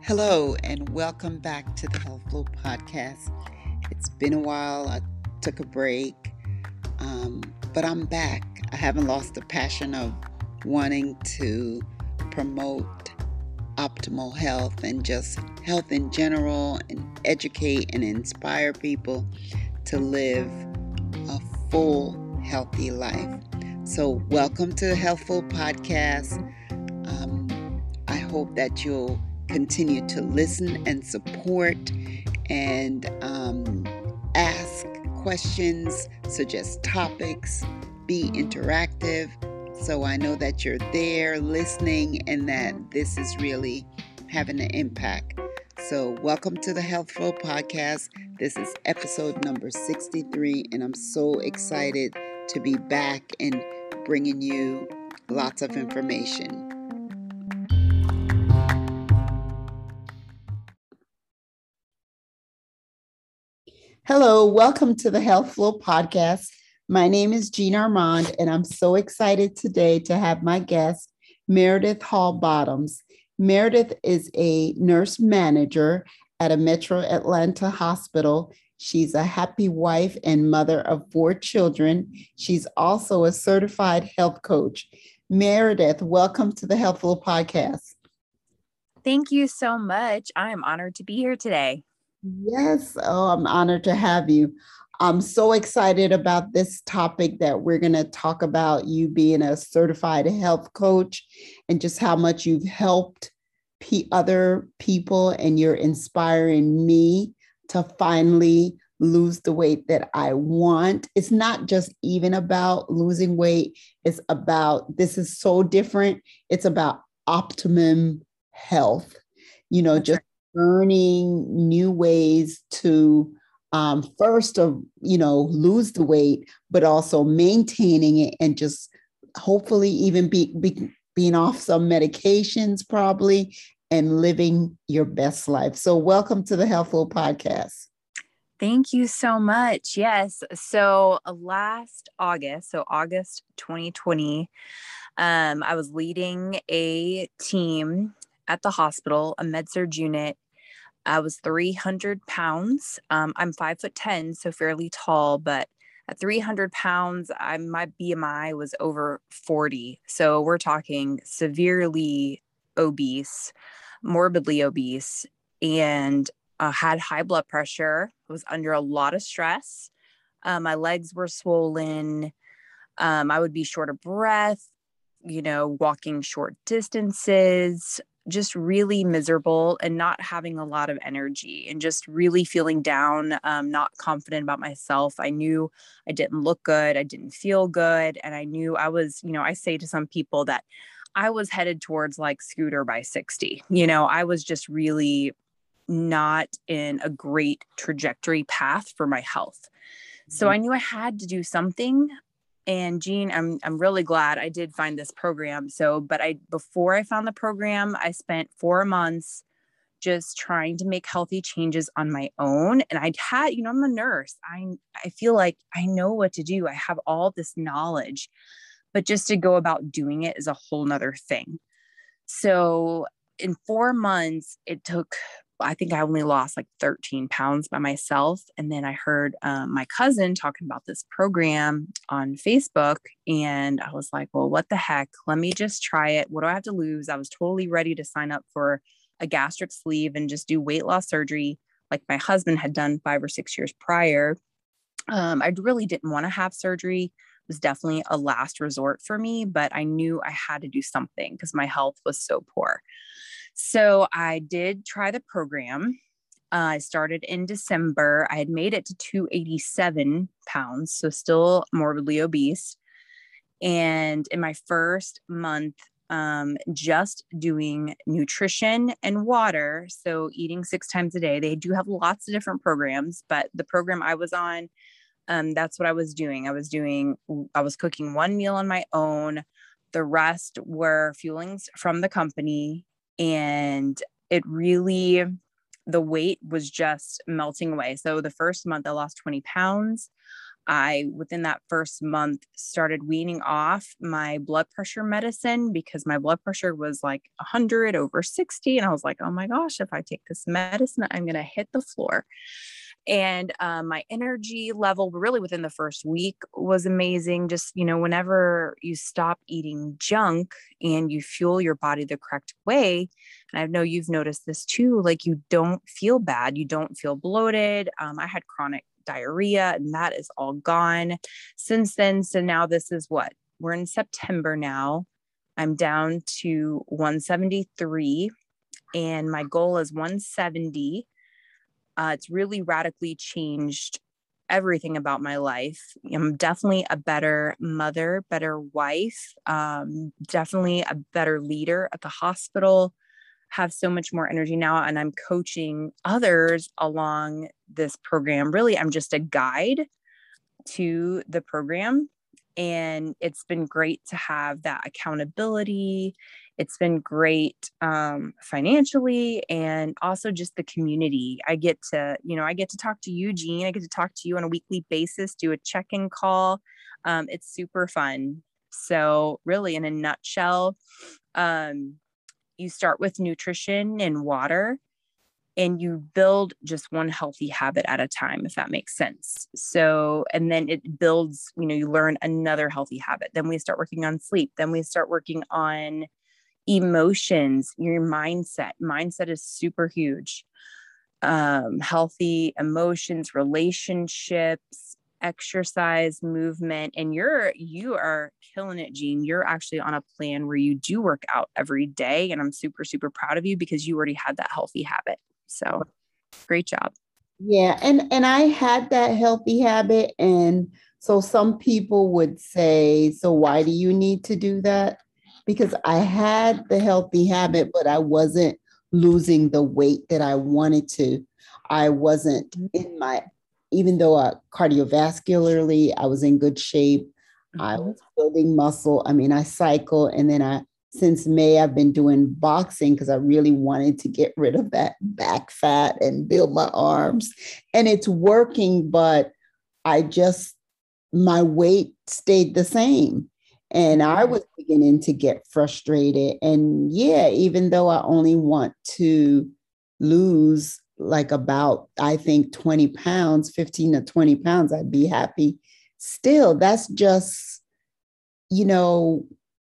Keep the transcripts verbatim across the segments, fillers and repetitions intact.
Hello, and welcome back to the Health Flow Podcast. It's been a while. I took a break, um, but I'm back. I haven't lost the passion of wanting to promote optimal health and just health in general and educate and inspire people to live a full, healthy life. So, welcome to the Healthful Podcast. Um, I hope that you'll continue to listen and support and um, ask questions, suggest topics, be interactive. So I know that you're there listening and that this is really having an impact. So, welcome to the Health Flow Podcast. This is episode number sixty-three, and I'm so excited to be back and bringing you lots of information. Hello, welcome to the Health Flow Podcast. My name is Jean Armand, and I'm so excited today to have my guest, Meredith Hall Bottoms. Meredith is a nurse manager at a Metro Atlanta hospital. She's a happy wife and mother of four children. She's also a certified health coach. Meredith, welcome to the Health Flow Podcast. Thank you so much. I am honored to be here today. Yes, oh, I'm honored to have you. I'm so excited about this topic that we're going to talk about, you being a certified health coach and just how much you've helped p- other people, and you're inspiring me to finally lose the weight that I want. It's not just even about losing weight. It's about, this is so different. It's about optimum health, you know, That's just right. learning new ways to um, first of, you know, lose the weight, but also maintaining it and just hopefully even be, be being off some medications probably and living your best life. So welcome to the Healthful Podcast. Thank you so much. Yes. So uh, last August, so August twenty twenty, um, I was leading a team at the hospital, a med-surg unit. I was three hundred pounds. Um, I'm five foot ten, so fairly tall, but at three hundred pounds, I, my B M I was over forty. So we're talking severely obese, morbidly obese, and uh, had high blood pressure, was under a lot of stress. Uh, my legs were swollen. Um, I would be short of breath, you know, walking short distances, just really miserable and not having a lot of energy and just really feeling down, um, not confident about myself. I knew I didn't look good. I didn't feel good. And I knew I was, you know, I say to some people that I was headed towards like Scooter by sixty. You know, I was just really not in a great trajectory path for my health. So I knew I had to do something. And Jean, I'm I'm really glad I did find this program. So, but I before I found the program, I spent four months just trying to make healthy changes on my own. And I'd had, you know, I'm a nurse. I I feel like I know what to do. I have all this knowledge, but just to go about doing it is a whole nother thing. So in four months, it took, I think I only lost like thirteen pounds by myself. And then I heard um, my cousin talking about this program on Facebook. And I was like, well, what the heck? Let me just try it. What do I have to lose? I was totally ready to sign up for a gastric sleeve and just do weight loss surgery like my husband had done five or six years prior. Um, I really didn't want to have surgery. It was definitely a last resort for me, but I knew I had to do something because my health was so poor. So I did try the program. Uh, I started in December. I had made it to two hundred eighty-seven pounds, so still morbidly obese. And in my first month, um, just doing nutrition and water, so eating six times a day. They do have lots of different programs, but the program I was on, um, that's what I was doing. I was doing, I was cooking one meal on my own. The rest were fuelings from the company. And it really, the weight was just melting away. So the first month I lost twenty pounds. I, within that first month, started weaning off my blood pressure medicine because my blood pressure was like one hundred over sixty. And I was like, oh my gosh, if I take this medicine, I'm going to hit the floor. And um, my energy level really within the first week was amazing. Just, you know, whenever you stop eating junk and you fuel your body the correct way, and I know you've noticed this too, like you don't feel bad. You don't feel bloated. Um, I had chronic diarrhea and that is all gone since then. So now this is what we're in September now. I'm down to one seventy-three and my goal is one seventy. Uh, it's really radically changed everything about my life. I'm definitely a better mother, better wife, um, definitely a better leader at the hospital, have so much more energy now. And I'm coaching others along this program. Really, I'm just a guide to the program. And it's been great to have that accountability. It's been great um, financially and also just the community. I get to, you know, I get to talk to you, Jean. I get to talk to you on a weekly basis, do a check-in call. Um, it's super fun. So really, in a nutshell, um, you start with nutrition and water, and you build just one healthy habit at a time, if that makes sense. So, and then it builds, you know, you learn another healthy habit. Then we start working on sleep. Then we start working on emotions, your mindset. Mindset is super huge. Um, healthy emotions, relationships, exercise, movement, and you're, you are killing it, Jean. You're actually on a plan where you do work out every day. And I'm super, super proud of you because you already had that healthy habit. So great job. Yeah. And, and I had that healthy habit. And so some people would say, so why do you need to do that? Because I had the healthy habit, but I wasn't losing the weight that I wanted to. I wasn't in my, even though uh, cardiovascularly, I was in good shape. Mm-hmm. I was building muscle. I mean, I cycle, and then I, since May, I've been doing boxing because I really wanted to get rid of that back fat and build my arms. And it's working, but I just, my weight stayed the same. And I was beginning to get frustrated. And yeah, even though I only want to lose like about, I think, twenty pounds, fifteen to twenty pounds, I'd be happy. Still, that's just, you know,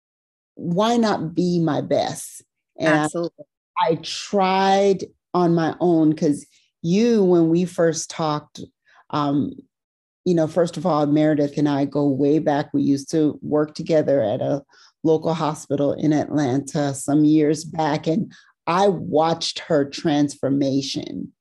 why not be my best? And Absolutely. I, I tried on my own because you, when we first talked, um, you know, first of all, Meredith and I go way back. We used to work together at a local hospital in Atlanta some years back, and I watched her transformation.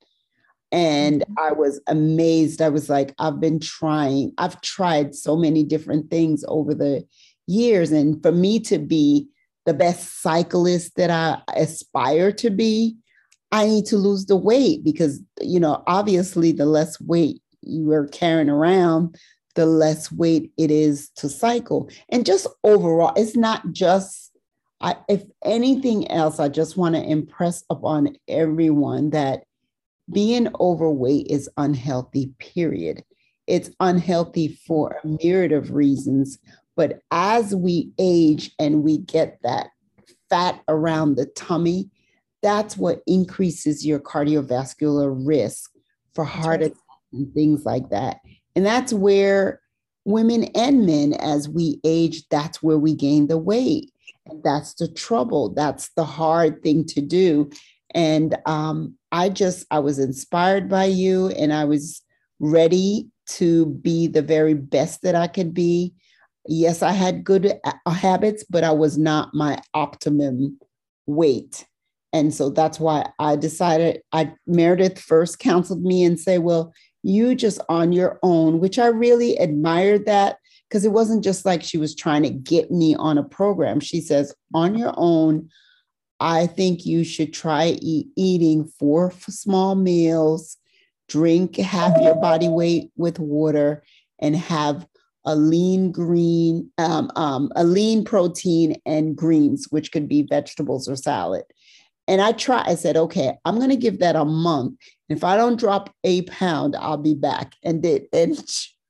And I was amazed. I was like, I've been trying, I've tried so many different things over the years. And for me to be the best cyclist that I aspire to be, I need to lose the weight because, you know, obviously the less weight you are carrying around, the less weight it is to cycle. And just overall, it's not just, I, if anything else, I just want to impress upon everyone that being overweight is unhealthy, period. It's unhealthy for a myriad of reasons. But as we age and we get that fat around the tummy, that's what increases your cardiovascular risk for heart attack and things like that. And that's where women and men, as we age, that's where we gain the weight. And that's the trouble. That's the hard thing to do. And um, I just, I was inspired by you, and I was ready to be the very best that I could be. Yes, I had good habits, but I was not my optimum weight. And so that's why I decided, I Meredith first counseled me and say, well, you just on your own, which I really admired that, because it wasn't just like she was trying to get me on a program. She says, on your own, I think you should try eat, eating four small meals, drink half your body weight with water, and have a lean green, um, um, a lean protein and greens, which could be vegetables or salad. And I try, I said, okay, I'm going to give that a month. If I don't drop a pound, I'll be back. And did, and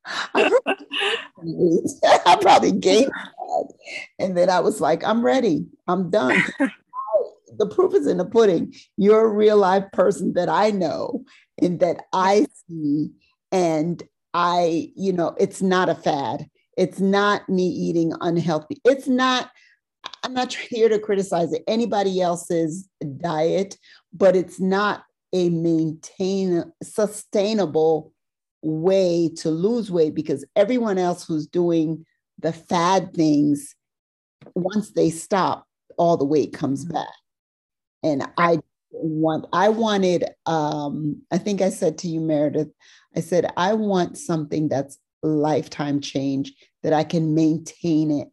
I probably, I probably gained that. And then I was like, I'm ready. I'm done. The proof is in the pudding. You're a real life person that I know and that I see. And I, you know, it's not a fad. It's not me eating unhealthy. It's not, I'm not here to criticize anybody else's diet, but it's not a maintain sustainable way to lose weight because everyone else who's doing the fad things, once they stop, all the weight comes back. And I want, I wanted, um, I think I said to you, Meredith, I said, I want something that's lifetime change that I can maintain it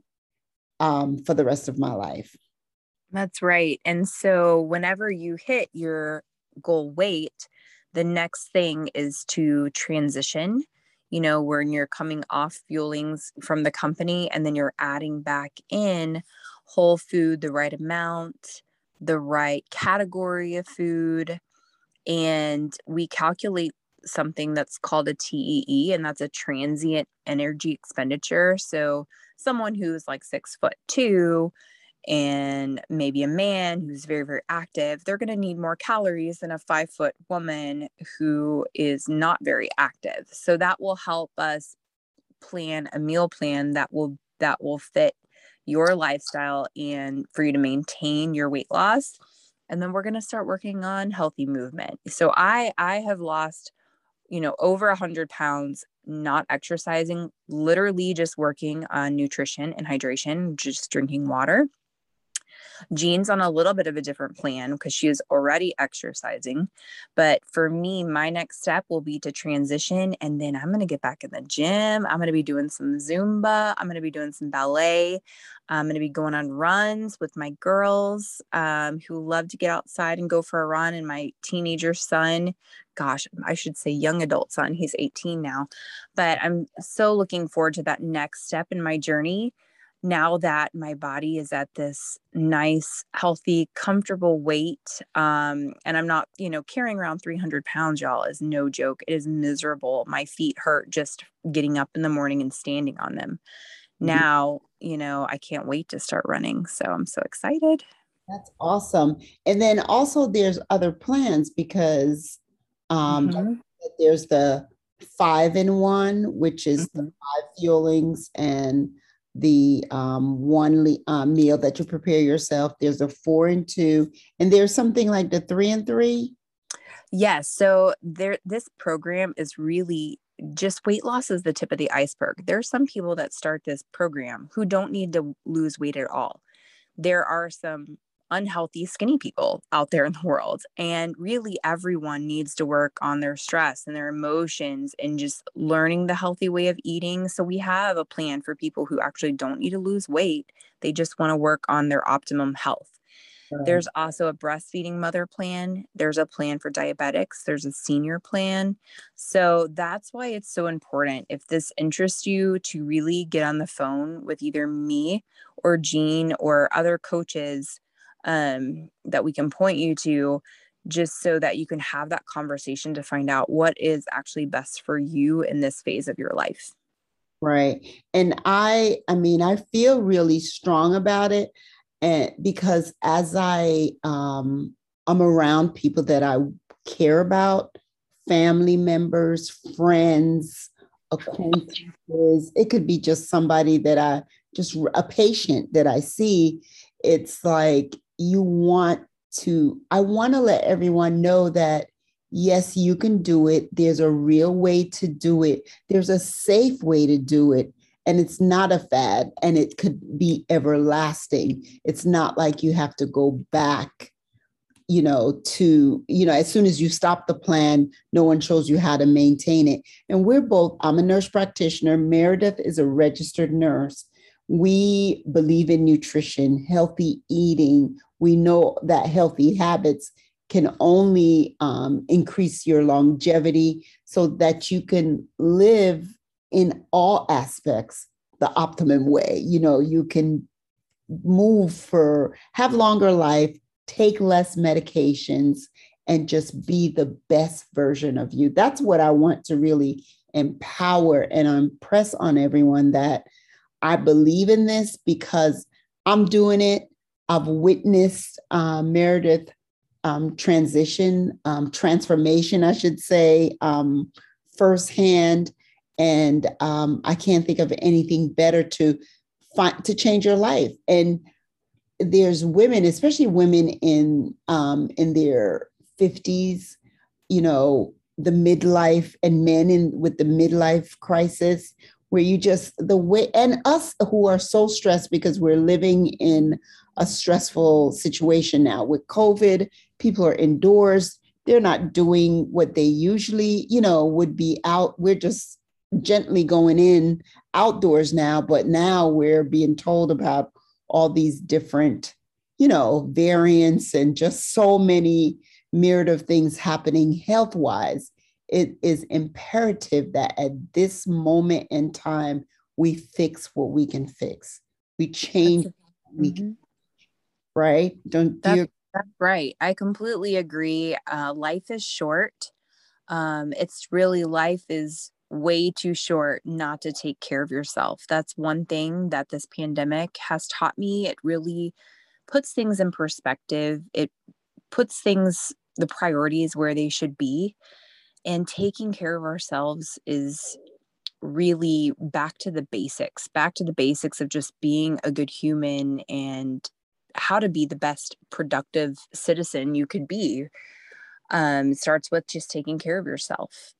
um, for the rest of my life. That's right. And so whenever you hit your goal weight, the next thing is to transition, you know, when you're coming off fuelings from the company and then you're adding back in whole food, the right amount, the right category of food. And we calculate something that's called a T E E, and that's a transient energy expenditure. So someone who's like six foot two and maybe a man who's very, very active, they're going to need more calories than a five foot woman who is not very active. So that will help us plan a meal plan that will, that will fit your lifestyle and for you to maintain your weight loss. And then we're going to start working on healthy movement. So I, I have lost, you know, over a hundred pounds, not exercising, literally just working on nutrition and hydration, just drinking water. Jean's on a little bit of a different plan because she is already exercising. But for me, my next step will be to transition. And then I'm going to get back in the gym. I'm going to be doing some Zumba. I'm going to be doing some ballet. I'm going to be going on runs with my girls um, who love to get outside and go for a run. And my teenager son, gosh, I should say young adult son, he's eighteen now. But I'm so looking forward to that next step in my journey. Now that my body is at this nice, healthy, comfortable weight, um, and I'm not, you know, carrying around three hundred pounds, y'all, is no joke. It is miserable. My feet hurt just getting up in the morning and standing on them. Now, you know, I can't wait to start running. So I'm so excited. That's awesome. And then also there's other plans because um, mm-hmm. there's the five in one, which is mm-hmm. the five fuelings and the um, one le- uh, meal that you prepare yourself. There's a four and two, and there's something like the three and three. Yes. So there, this program is really just weight loss is the tip of the iceberg. There are some people that start this program who don't need to lose weight at all. There are some unhealthy, skinny people out there in the world. And really everyone needs to work on their stress and their emotions and just learning the healthy way of eating. So we have a plan for people who actually don't need to lose weight. They just want to work on their optimum health. Right. There's also a breastfeeding mother plan. There's a plan for diabetics. There's a senior plan. So that's why it's so important. If this interests you, to really get on the phone with either me or Jean or other coaches um, that we can point you to, just so that you can have that conversation to find out what is actually best for you in this phase of your life. Right. And I, I mean, I feel really strong about it. And because as I, um, I'm around people that I care about, family members, friends, acquaintances, it could be just somebody that I, just a patient that I see, it's like, you want to, I want to let everyone know that, yes, you can do it. There's a real way to do it. There's a safe way to do it. And it's not a fad and it could be everlasting. It's not like you have to go back, you know, to, you know, as soon as you stop the plan, no one shows you how to maintain it. And we're both, I'm a nurse practitioner. Meredith is a registered nurse. We believe in nutrition, healthy eating. We know that healthy habits can only um, increase your longevity so that you can live in all aspects the optimum way. You know, you can move for, have longer life, take less medications, and just be the best version of you. That's what I want to really empower and impress on everyone that I believe in this because I'm doing it. I've witnessed uh, Meredith um, transition, um, transformation, I should say, um, firsthand. And um, I can't think of anything better to find to change your life. And there's women, especially women in um, in their fifties, you know, the midlife, and men in with the midlife crisis, where you just the way, and us who are so stressed because we're living in a stressful situation now with COVID. People are indoors. They're not doing what they usually, you know, would be out. We're just gently going in outdoors now, but now we're being told about all these different, you know, variants and just so many myriad of things happening health wise. It is imperative that at this moment in time, we fix what we can fix. We change, mm-hmm. we can, right? Don't that's, do you? That's right. I completely agree. Uh, life is short. Um, it's really, life is way too short not to take care of yourself. That's one thing that this pandemic has taught me. It really puts things in perspective. It puts things, the priorities where they should be. And taking care of ourselves is really back to the basics, back to the basics of just being a good human and how to be the best productive citizen you could be. Um, it starts with just taking care of yourself.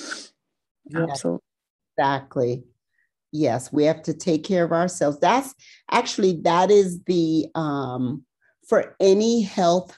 Yeah, Absolutely. exactly. Yes, we have to take care of ourselves. That's actually, that is the, um, for any health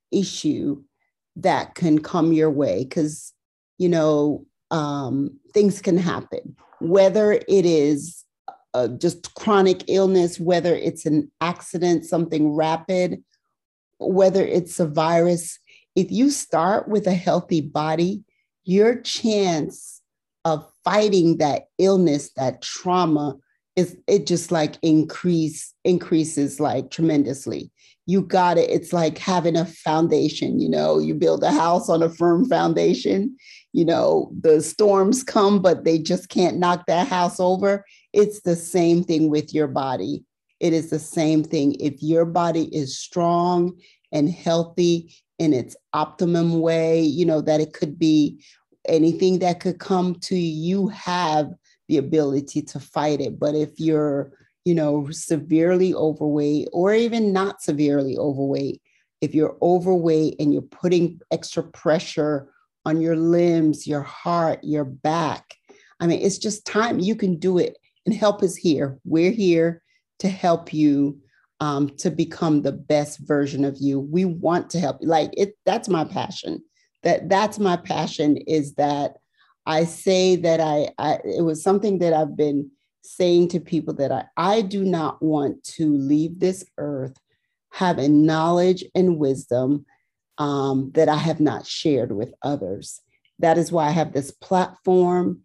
issue that can come your way, because, you know, um, things can happen, whether it is uh, just chronic illness, whether it's an accident, something rapid, whether it's a virus. If you start with a healthy body, your chance of fighting that illness, that trauma, is it just like increase increases like tremendously. You got it. It's like having a foundation. You know, you build a house on a firm foundation. You know, the storms come, but they just can't knock that house over. It's the same thing with your body. It is the same thing. If your body is strong and healthy in its optimum way, you know, that it could be anything that could come to you, you have the ability to fight it. But if you're, you know, severely overweight, or even not severely overweight, if you're overweight and you're putting extra pressure on your limbs, your heart, your back, I mean, it's just time. You can do it, and help is here. We're here to help you um, to become the best version of you. We want to help you. Like it, that's my passion. That that's my passion, is that I say that I, I it was something that I've been saying to people, that I, I do not want to leave this earth having knowledge and wisdom um, that I have not shared with others. That is why I have this platform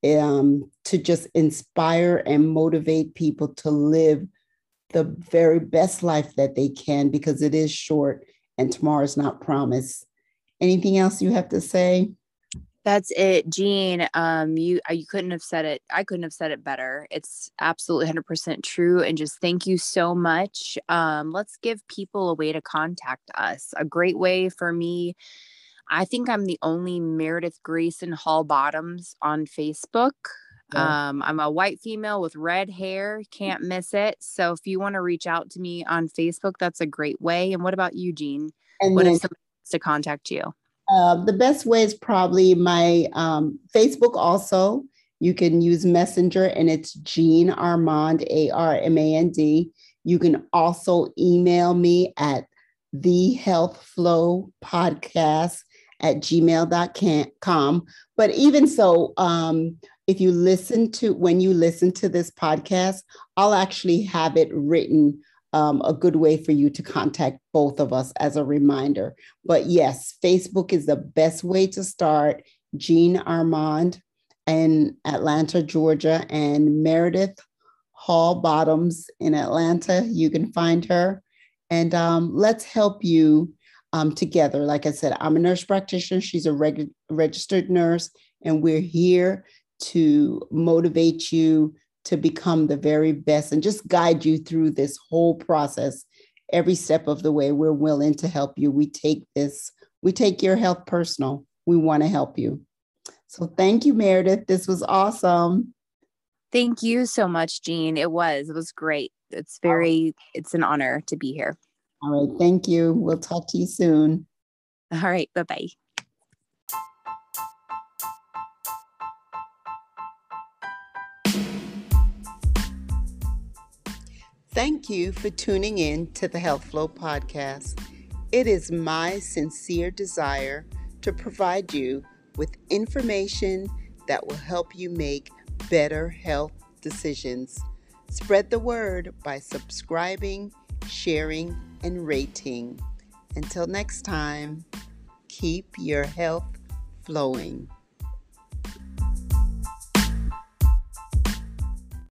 um, to just inspire and motivate people to live the very best life that they can, because it is short and tomorrow is not promised. Anything else you have to say? That's it, Jean. Um, you you couldn't have said it. I couldn't have said it better. It's absolutely one hundred percent true. And just thank you so much. Um, let's give people a way to contact us. A great way for me. I think I'm the only Meredith Grayson Hall Bottoms on Facebook. Yeah. Um, I'm a white female with red hair. Can't miss it. So if you want to reach out to me on Facebook, that's a great way. And what about you, Jean? And What then if somebody wants to contact you? Uh, the best way is probably my um, Facebook also. You can use Messenger, and it's Jean Armand, A R M A N D. You can also email me at the health flow podcast at gmail dot com. But even so, um, if you listen to, when you listen to this podcast, I'll actually have it written, um, a good way for you to contact both of us as a reminder. But yes, Facebook is the best way to start. Jean Armand in Atlanta, Georgia, and Meredith Hall Bottoms in Atlanta. You can find her. And um, let's help you um, together. Like I said, I'm a nurse practitioner. She's a reg- registered nurse, and we're here to motivate you to become the very best and just guide you through this whole process. Every step of the way, we're willing to help you. We take this, we take your health personal. We want to help you. So thank you, Meredith. This was awesome. Thank you so much, Jean. It was, it was great. It's very, it's an honor to be here. All right. Thank you. We'll talk to you soon. All right. Bye-bye. Thank you for tuning in to the Health Flow podcast. It is my sincere desire to provide you with information that will help you make better health decisions. Spread the word by subscribing, sharing, and rating. Until next time, keep your health flowing.